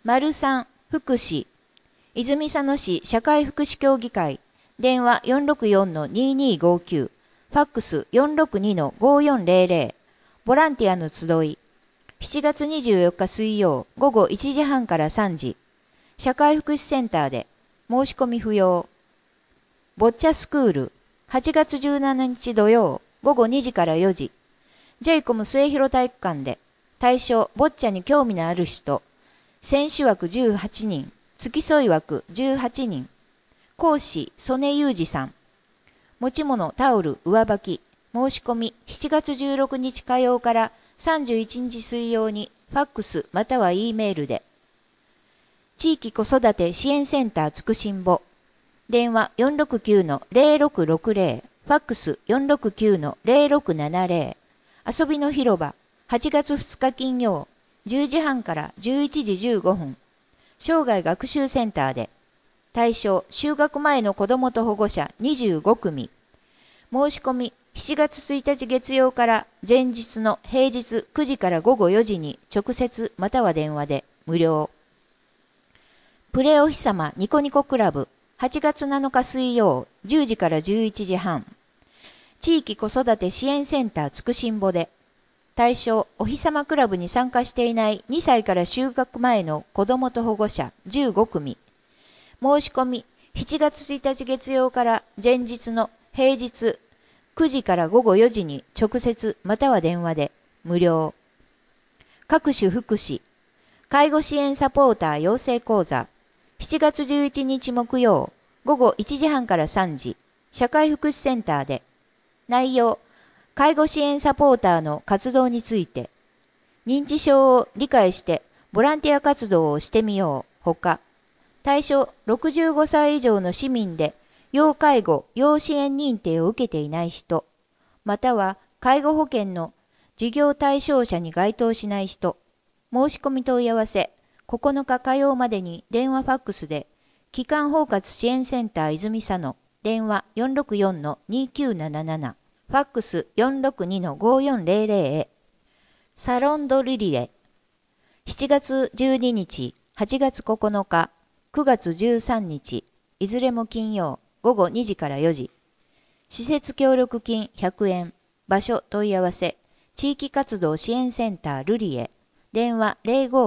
03福祉泉佐野市社会福祉協議会電話464-2259ファックス462-5400ボランティアの集い7月24日水曜午後1時半から3時社会福祉センターで申し込み不要ボッチャスクール8月17日土曜午後2時から4時ジェイコム末広体育館で対象ボッチャに興味のある人選手枠18人付き添い枠18人講師曽根裕二さん持ち物タオル上履き申し込み7月16日火曜から31日水曜にファックスまたは E メールで地域子育て支援センターつくしんぼ電話469-0660ファックス469-0670遊びの広場8月2日金曜10時半から11時15分生涯学習センターで対象就学前の子どもと保護者25組申し込み7月1日月曜から前日の平日9時から午後4時に直接または電話で無料プレお日様ニコニコクラブ8月7日水曜10時から11時半地域子育て支援センターつくしんぼで対象お日様クラブに参加していない2歳から就学前の子どもと保護者15組申し込み7月1日月曜から前日の平日9時から午後4時に直接または電話で無料各種福祉介護支援サポーター養成講座7月11日木曜午後1時半から3時社会福祉センターで内容介護支援サポーターの活動について認知症を理解してボランティア活動をしてみようほか対象65歳以上の市民で要介護・要支援認定を受けていない人または介護保険の事業対象者に該当しない人申し込み問い合わせ9日火曜までに電話ファックスで基幹包括支援センター泉佐野電話464-2977ファックス462-5400へサロンドリリエ7月12日8月9日9月13日いずれも金曜午後2時から4時施設協力金100円場所問い合わせ地域活動支援センタールリエ電話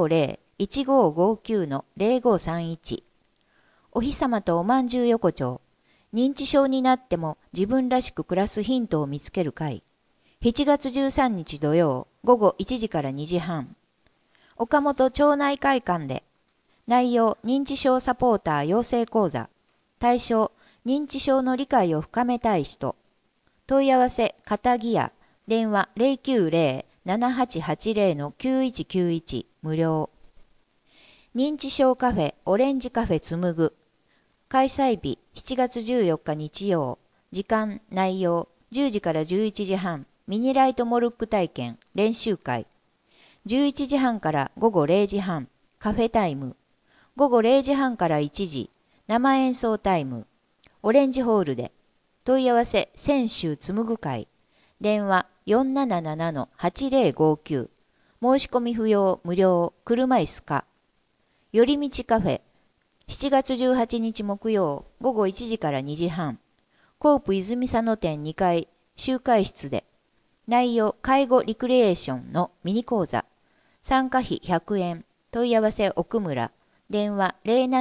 050-1559-0531お日様とおまんじゅう横丁認知症になっても自分らしく暮らすヒントを見つける会7月13日土曜午後1時から2時半岡本町内会館で内容認知症サポーター養成講座対象認知症の理解を深めたい人問い合わせ片木屋電話090-7880-9191無料認知症カフェオレンジカフェつむぐ開催日7月14日日曜時間内容10時から11時半ミニライトモルック体験練習会11時半から午後0時半カフェタイム午後0時半から1時生演奏タイムオレンジホールで問い合わせ泉州つむぐ会電話477-8059申し込み不要無料車椅子か寄り道カフェ7月18日木曜午後1時から2時半コープ泉佐野店2階集会室で内容介護リクリエーションのミニ講座参加費100円問い合わせ奥村電話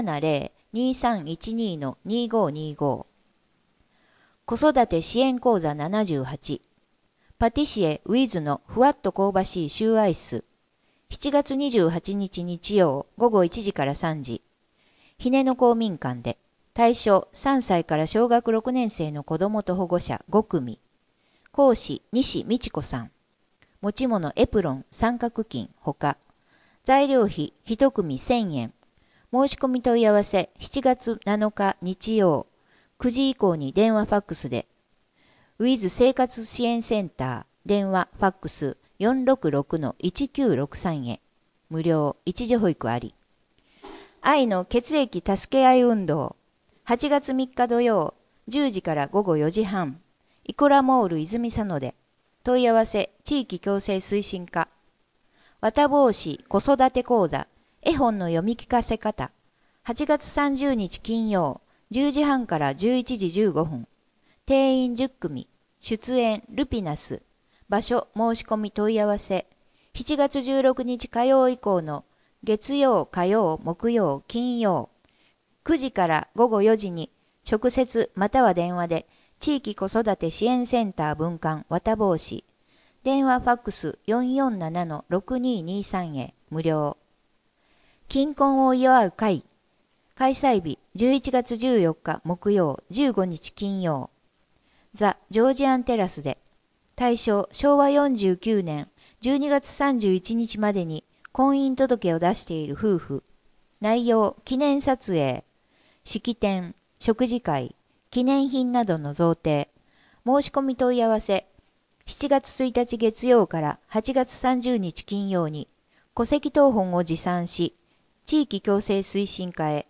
070-2312-2525子育て支援講座78パティシエウィズのふわっと香ばしいシューアイス7月28日日曜午後1時から3時ひねの公民館で対象3歳から小学6年生の子どもと保護者5組講師西美智子さん持ち物エプロン三角巾ほか材料費1組1000円申し込み問い合わせ7月7日日曜9時以降に電話ファックスでウィズ生活支援センター電話ファックス466-1963へ無料一時保育あり愛の血液助け合い運動8月3日土曜10時から午後4時半イコラモール泉佐野で問い合わせ地域共生推進課綿帽子子育て講座絵本の読み聞かせ方。8月30日金曜、10時半から11時15分。定員10組。出演ルピナス。場所申し込み問い合わせ。7月16日火曜以降の月曜、火曜、木曜、金曜。9時から午後4時に直接または電話で地域子育て支援センター分館綿帽子。電話ファックス 447-6223 へ無料。金婚を祝う会。開催日11月14日木曜、15日金曜。ザ・ジョージアンテラスで。対象昭和49年12月31日までに婚姻届を出している夫婦。内容記念撮影、式典、食事会、記念品などの贈呈。申し込み問い合わせ。7月1日月曜から8月30日金曜に戸籍謄本を持参し、地域共生推進課へ